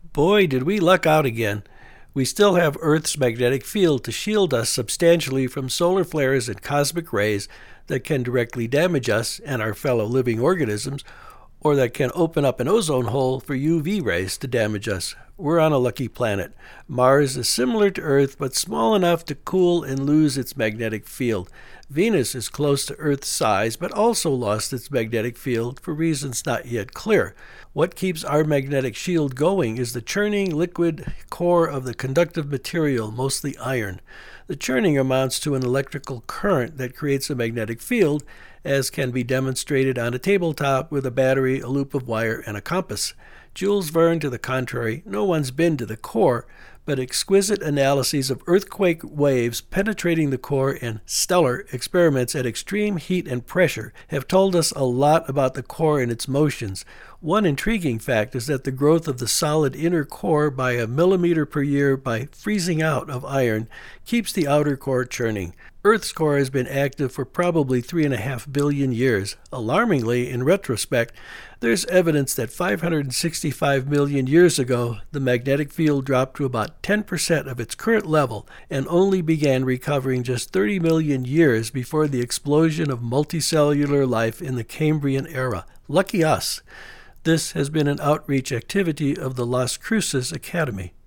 Boy, did we luck out again. We still have Earth's magnetic field to shield us substantially from solar flares and cosmic rays that can directly damage us and our fellow living organisms, or that can open up an ozone hole for UV rays to damage us. We're on a lucky planet. Mars is similar to Earth, but small enough to cool and lose its magnetic field. Venus is close to Earth's size, but also lost its magnetic field for reasons not yet clear. What keeps our magnetic shield going is the churning liquid core of the conductive material, mostly iron. The churning amounts to an electrical current that creates a magnetic field, as can be demonstrated on a tabletop with a battery, a loop of wire, and a compass. Jules Verne to the contrary, no one's been to the core, but exquisite analyses of earthquake waves penetrating the core and stellar experiments at extreme heat and pressure have told us a lot about the core and its motions. One intriguing fact is that the growth of the solid inner core by a millimeter per year by freezing out of iron keeps the outer core churning. Earth's core has been active for probably 3.5 billion years. Alarmingly, in retrospect, there's evidence that 565 million years ago, the magnetic field dropped to about 10% of its current level and only began recovering just 30 million years before the explosion of multicellular life in the Cambrian era. Lucky us. This has been an outreach activity of the Las Cruces Academy.